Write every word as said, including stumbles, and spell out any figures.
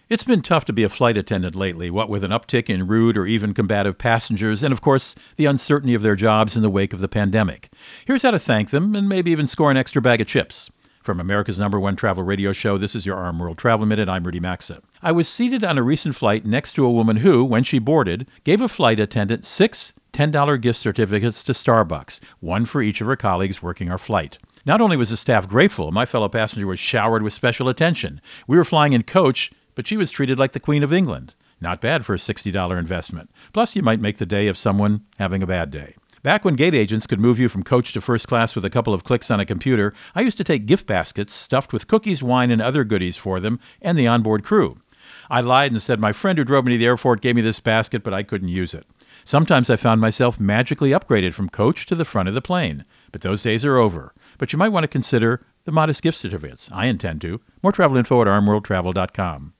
It's been tough to be a flight attendant lately, what with an uptick in rude or even combative passengers, and of course, the uncertainty of their jobs in the wake of the pandemic. Here's how to thank them and maybe even score an extra bag of chips. From America's number one travel radio show, this is your Arm World Travel Minute. I'm Rudy Maxa. I was seated on a recent flight next to a woman who, when she boarded, gave a flight attendant six ten dollar gift certificates to Starbucks, one for each of her colleagues working our flight. Not only was the staff grateful, my fellow passenger was showered with special attention. We were flying in coach, but she was treated like the Queen of England. Not bad for a sixty dollar investment. Plus, you might make the day of someone having a bad day. Back when gate agents could move you from coach to first class with a couple of clicks on a computer, I used to take gift baskets stuffed with cookies, wine, and other goodies for them and the onboard crew. I lied and said my friend who drove me to the airport gave me this basket, but I couldn't use it. Sometimes I found myself magically upgraded from coach to the front of the plane. But those days are over. But you might want to consider the modest gift certificates. I intend to. More travel info at arm world travel dot com.